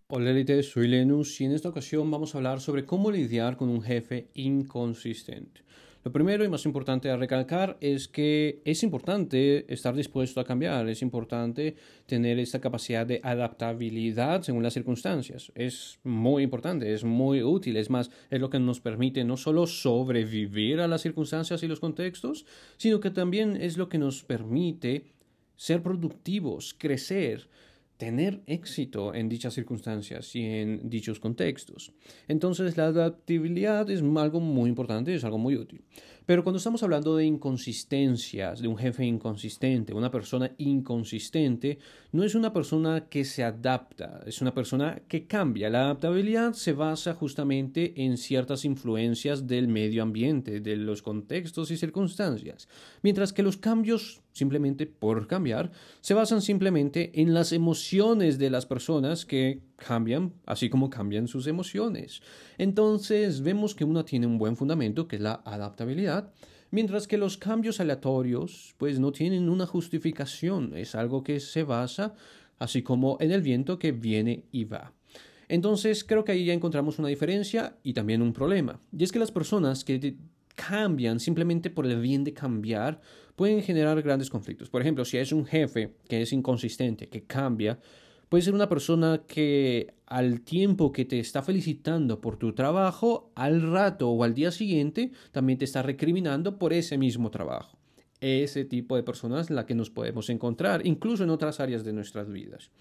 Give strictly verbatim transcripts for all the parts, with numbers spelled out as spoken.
Hola Elite, soy Lenus y en esta ocasión vamos a hablar sobre cómo lidiar con un jefe inconsistente. Lo primero y más importante a recalcar es que es importante estar dispuesto a cambiar, es importante tener esta capacidad de adaptabilidad según las circunstancias. Es muy importante, es muy útil, es más, es lo que nos permite no solo sobrevivir a las circunstancias y los contextos, sino que también es lo que nos permite ser productivos, crecer, tener éxito en dichas circunstancias y en dichos contextos. Entonces la adaptabilidad es algo muy importante, es algo muy útil. Pero cuando estamos hablando de inconsistencias, de un jefe inconsistente, una persona inconsistente, no es una persona que se adapta, es una persona que cambia. La adaptabilidad se basa justamente en ciertas influencias del medio ambiente, de los contextos y circunstancias, mientras que los cambios, simplemente por cambiar, se basan simplemente en las emociones de las personas que cambian, así como cambian sus emociones. Entonces vemos que una tiene un buen fundamento, que es la adaptabilidad, mientras que los cambios aleatorios pues no tienen una justificación, es algo que se basa así como en el viento que viene y va. Entonces creo que ahí ya encontramos una diferencia y también un problema, y es que las personas que cambian simplemente por el bien de cambiar pueden generar grandes conflictos. Por ejemplo, si es un jefe que es inconsistente, que cambia, puede ser una persona que al tiempo que te está felicitando por tu trabajo, al rato o al día siguiente también te está recriminando por ese mismo trabajo. Ese tipo de personas es la que nos podemos encontrar, incluso en otras áreas de nuestras vidas,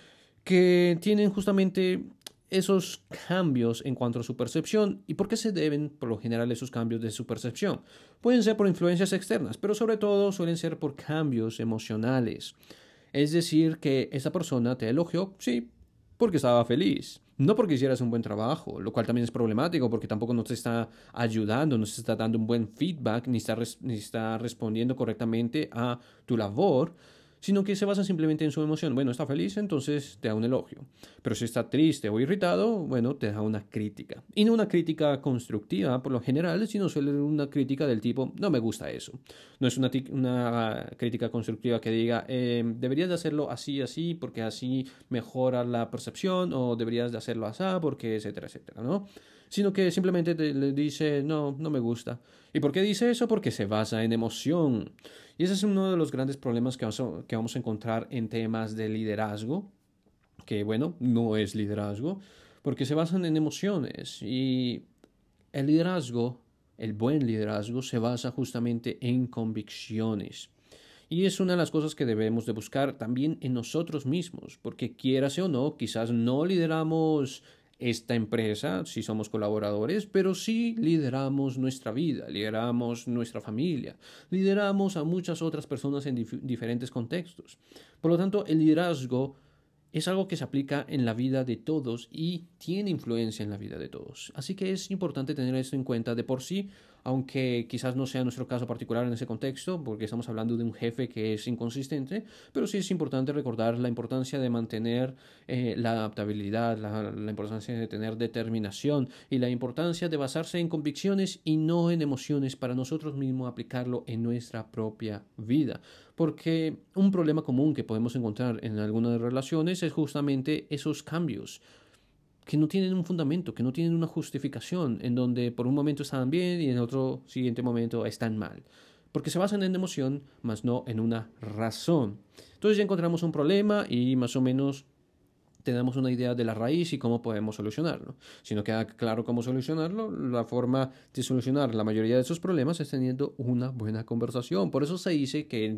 que tienen justamente esos cambios en cuanto a su percepción. ¿Y por qué se deben, por lo general, esos cambios de su percepción? Pueden ser por influencias externas, pero sobre todo suelen ser por cambios emocionales. Es decir, que esa persona te elogió, sí, porque estaba feliz, no porque hicieras un buen trabajo, lo cual también es problemático porque tampoco nos está ayudando, no se está dando un buen feedback, ni está, res ni está respondiendo correctamente a tu labor, sino que se basa simplemente en su emoción. Bueno, está feliz, entonces te da un elogio. Pero si está triste o irritado, bueno, te da una crítica. Y no una crítica constructiva por lo general, sino suele ser una crítica del tipo, no me gusta eso. No es una, una crítica constructiva que diga, eh, deberías de hacerlo así, así, porque así mejora la percepción, o deberías de hacerlo así, porque etcétera, etcétera, ¿no? Sino que simplemente te, le dice, no, no me gusta. ¿Y por qué dice eso? Porque se basa en emoción. Y ese es uno de los grandes problemas que vamos a, que vamos a encontrar en temas de liderazgo, que bueno, no es liderazgo, porque se basan en emociones. Y el liderazgo, el buen liderazgo, se basa justamente en convicciones. Y es una de las cosas que debemos de buscar también en nosotros mismos, porque quieras o no, quizás no lideramos esta empresa si somos colaboradores, pero sí lideramos nuestra vida, lideramos nuestra familia, lideramos a muchas otras personas en dif diferentes contextos. Por lo tanto, el liderazgo es algo que se aplica en la vida de todos y tiene influencia en la vida de todos. Así que es importante tener esto en cuenta de por sí, aunque quizás no sea nuestro caso particular en ese contexto, porque estamos hablando de un jefe que es inconsistente, pero sí es importante recordar la importancia de mantener eh, la adaptabilidad, la, la importancia de tener determinación y la importancia de basarse en convicciones y no en emociones para nosotros mismos aplicarlo en nuestra propia vida. Porque un problema común que podemos encontrar en algunas relaciones es justamente esos cambios que no tienen un fundamento, que no tienen una justificación, en donde por un momento están bien y en otro siguiente momento están mal, porque se basan en emoción, más no en una razón. Entonces ya encontramos un problema y más o menos tenemos una idea de la raíz y cómo podemos solucionarlo. Si no queda claro cómo solucionarlo, la forma de solucionar la mayoría de esos problemas es teniendo una buena conversación. Por eso se dice que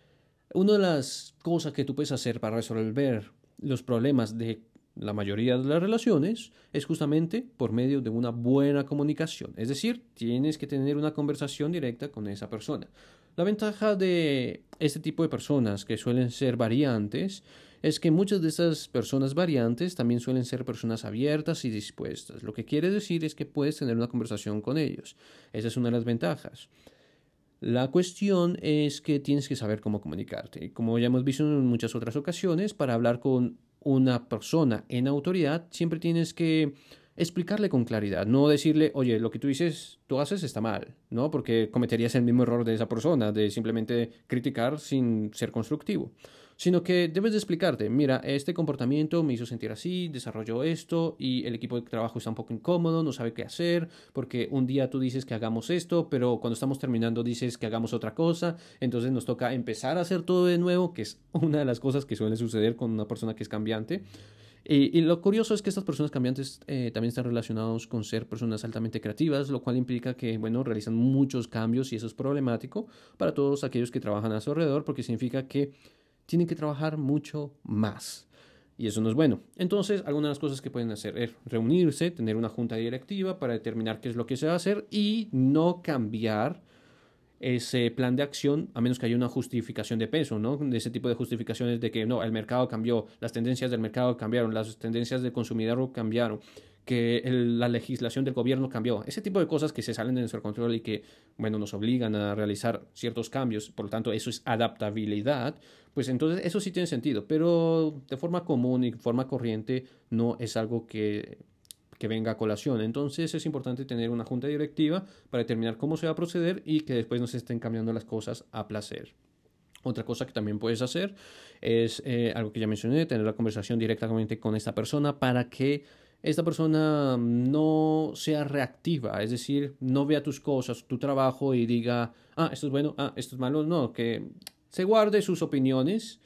una de las cosas que tú puedes hacer para resolver los problemas de la mayoría de las relaciones es justamente por medio de una buena comunicación. Es decir, tienes que tener una conversación directa con esa persona. La ventaja de este tipo de personas que suelen ser variantes es que muchas de esas personas variantes también suelen ser personas abiertas y dispuestas. Lo que quiere decir es que puedes tener una conversación con ellos. Esa es una de las ventajas. La cuestión es que tienes que saber cómo comunicarte. Como ya hemos visto en muchas otras ocasiones, para hablar con una persona en autoridad, siempre tienes que explicarle con claridad, no decirle, oye, lo que tú dices, tú haces está mal, ¿no? Porque cometerías el mismo error de esa persona, de simplemente criticar sin ser constructivo. sino que debes de explicarte, mira, este comportamiento me hizo sentir así, desarrolló esto y el equipo de trabajo está un poco incómodo, no sabe qué hacer, porque un día tú dices que hagamos esto, pero cuando estamos terminando dices que hagamos otra cosa, entonces nos toca empezar a hacer todo de nuevo, que es una de las cosas que suele suceder con una persona que es cambiante. Y, y lo curioso es que estas personas cambiantes eh, también están relacionados con ser personas altamente creativas, lo cual implica que, bueno, realizan muchos cambios y eso es problemático para todos aquellos que trabajan a su alrededor porque significa que tienen que trabajar mucho más. Y eso no es bueno. Entonces, algunas de las cosas que pueden hacer es reunirse, tener una junta directiva para determinar qué es lo que se va a hacer y no cambiar ese plan de acción, a menos que haya una justificación de peso, ¿no? De ese tipo de justificaciones de que no, el mercado cambió, las tendencias del mercado cambiaron, las tendencias del consumidor cambiaron, que el, la legislación del gobierno cambió. Ese tipo de cosas que se salen de nuestro control y que, bueno, nos obligan a realizar ciertos cambios, por lo tanto, eso es adaptabilidad, pues entonces eso sí tiene sentido, pero de forma común y forma corriente no es algo que que venga a colación. Entonces es importante tener una junta directiva para determinar cómo se va a proceder y que después no se estén cambiando las cosas a placer. Otra cosa que también puedes hacer es eh, algo que ya mencioné, tener la conversación directamente con esta persona para que esta persona no sea reactiva, es decir, no vea tus cosas, tu trabajo y diga, ah, esto es bueno, ah, esto es malo, no, que se guarde sus opiniones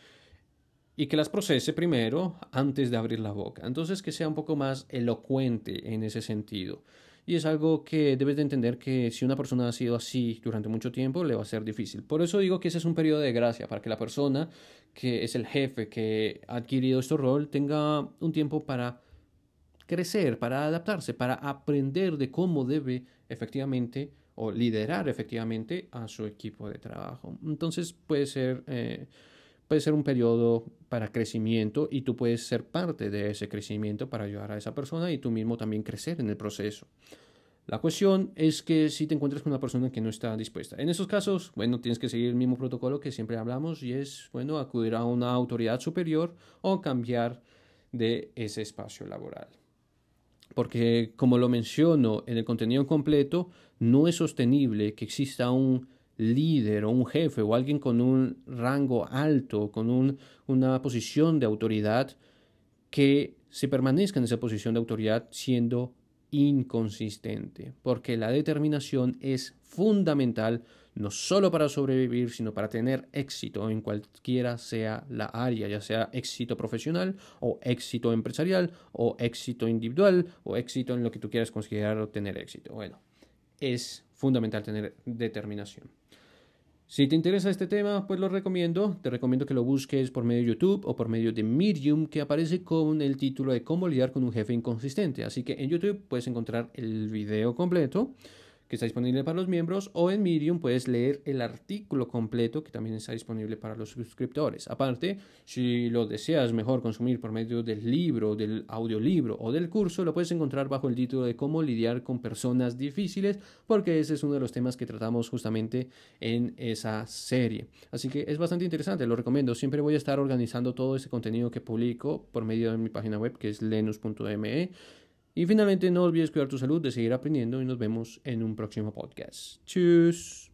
y que las procese primero antes de abrir la boca. Entonces que sea un poco más elocuente en ese sentido. Y es algo que debes de entender que si una persona ha sido así durante mucho tiempo, le va a ser difícil. Por eso digo que ese es un periodo de gracia, para que la persona que es el jefe, que ha adquirido este rol, tenga un tiempo para crecer, para adaptarse, para aprender de cómo debe efectivamente o liderar efectivamente a su equipo de trabajo. Entonces puede ser... Eh, Puede ser un periodo para crecimiento y tú puedes ser parte de ese crecimiento para ayudar a esa persona y tú mismo también crecer en el proceso. La cuestión es que si te encuentras con una persona que no está dispuesta. En esos casos, bueno, tienes que seguir el mismo protocolo que siempre hablamos y es, bueno, acudir a una autoridad superior o cambiar de ese espacio laboral. Porque, como lo menciono en el contenido completo, no es sostenible que exista un líder o un jefe o alguien con un rango alto, con un, una posición de autoridad, que se permanezca en esa posición de autoridad siendo inconsistente, porque la determinación es fundamental no solo para sobrevivir, sino para tener éxito en cualquiera sea la área, ya sea éxito profesional o éxito empresarial o éxito individual o éxito en lo que tú quieras considerar tener éxito. Bueno, es fundamental tener determinación. Si te interesa este tema, pues lo recomiendo. Te recomiendo que lo busques por medio de YouTube o por medio de Medium, que aparece con el título de Cómo lidiar con un jefe inconsistente. Así que en YouTube puedes encontrar el video completo, que está disponible para los miembros, o en Medium puedes leer el artículo completo, que también está disponible para los suscriptores. Aparte, si lo deseas mejor consumir por medio del libro, del audiolibro o del curso, lo puedes encontrar bajo el título de Cómo lidiar con personas difíciles, porque ese es uno de los temas que tratamos justamente en esa serie. Así que es bastante interesante, lo recomiendo. Siempre voy a estar organizando todo ese contenido que publico por medio de mi página web, que es lenus punto me. Y finalmente, no olvides cuidar tu salud, de seguir aprendiendo y nos vemos en un próximo podcast. ¡Tschüss!